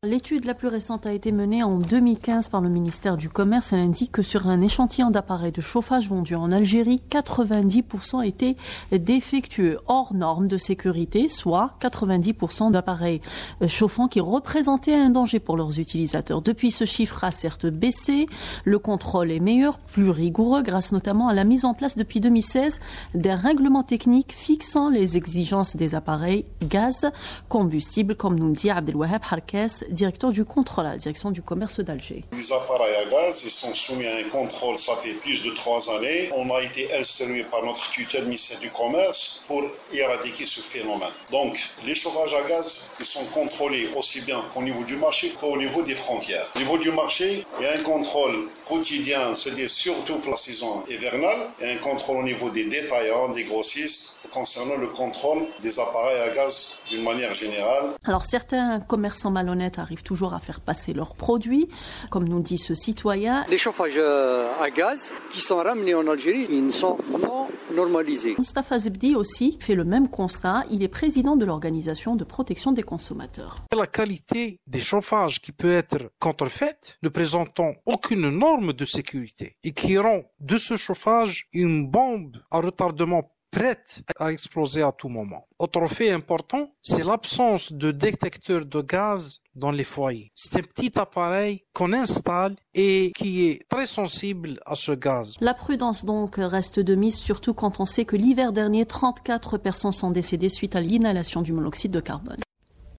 L'étude la plus récente a été menée en 2015 par le ministère du Commerce. Elle indique que sur un échantillon d'appareils de chauffage vendus en Algérie, 90% étaient défectueux, hors normes de sécurité, soit 90% d'appareils chauffants qui représentaient un danger pour leurs utilisateurs. Depuis, ce chiffre a certes baissé. Le contrôle est meilleur, plus rigoureux, grâce notamment à la mise en place depuis 2016 d'un règlement technique fixant les exigences des appareils gaz, combustible, comme nous le dit Abdelwahab Harkes, directeur du contrôle à la direction du commerce d'Alger. Les appareils à gaz, ils sont soumis à un contrôle, ça fait plus de 3 années. On a été instruit par notre tutelle ministère du Commerce pour éradiquer ce phénomène. Donc, les chauffages à gaz, ils sont contrôlés aussi bien qu'au niveau du marché qu'au niveau des frontières. Au niveau du marché, il y a un contrôle quotidien, c'est-à-dire surtout la saison hivernale, et un contrôle au niveau des détaillants, des grossistes, concernant le contrôle des appareils à gaz d'une manière générale. Alors certains commerçants malhonnêtes arrivent toujours à faire passer leurs produits, comme nous dit ce citoyen. Les chauffages à gaz qui sont ramenés en Algérie, ils ne sont non normalisés. Mustafa Zebdi aussi fait le même constat. Il est président de l'organisation de protection des consommateurs. La qualité des chauffages qui peut être contrefaite, ne présentant aucune norme de sécurité et qui rend de ce chauffage une bombe à retardement prête à exploser à tout moment. Autre fait important, c'est l'absence de détecteur de gaz dans les foyers. C'est un petit appareil qu'on installe et qui est très sensible à ce gaz. La prudence donc reste de mise, surtout quand on sait que l'hiver dernier, 34 personnes sont décédées suite à l'inhalation du monoxyde de carbone.